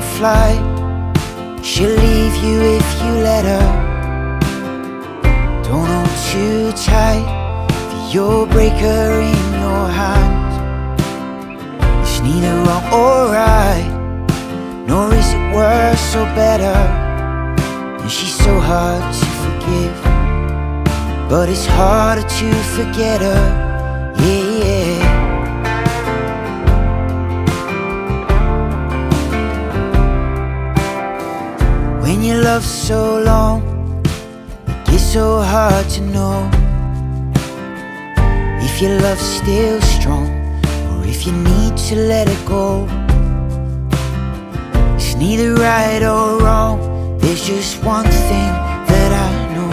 flight. She'll leave you if you let her. Don't hold too tight, for you'll break her in your hands. It's neither wrong or right, nor is it worse or better. And she's so hard to forgive, but it's harder to forget her. Yeah. When you love so long, it gets so hard to know if your love's still strong, or if you need to let it go. It's neither right or wrong, there's just one thing that I know.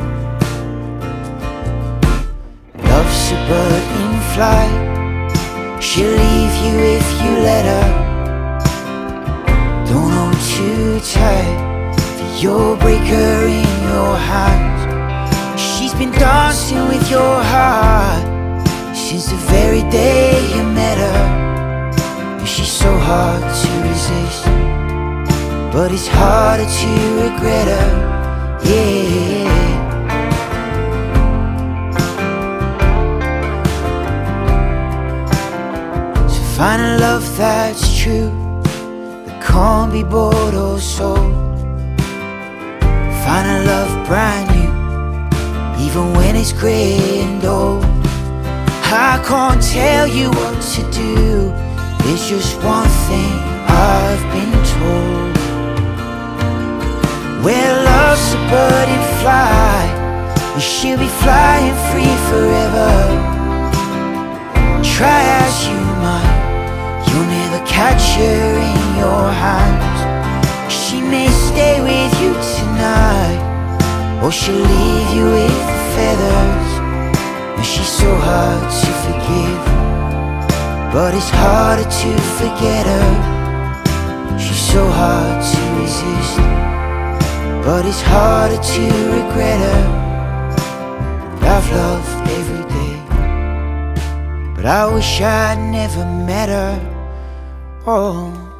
Love's a bird in flight, she'll leave you if you let her. Don't hold too tight, you'll break her in your hands. She's been dancing with your heart since the very day you met her. And she's so hard to resist, but it's harder to regret her. Yeah. So find a love that's true, that can't be bought or sold. Find a love brand new, even when it's grey and old. I can't tell you what to do, there's just one thing I've been told. Where love's a bird in flight, and she'll be flying free forever. Try as you might, you'll never catch her in your hands. She may stay with you tonight, or she'll leave you with the feathers. And she's so hard to forgive, but it's harder to forget her. She's so hard to resist, but it's harder to regret her. I've loved every day, but I wish I'd never met her. Oh.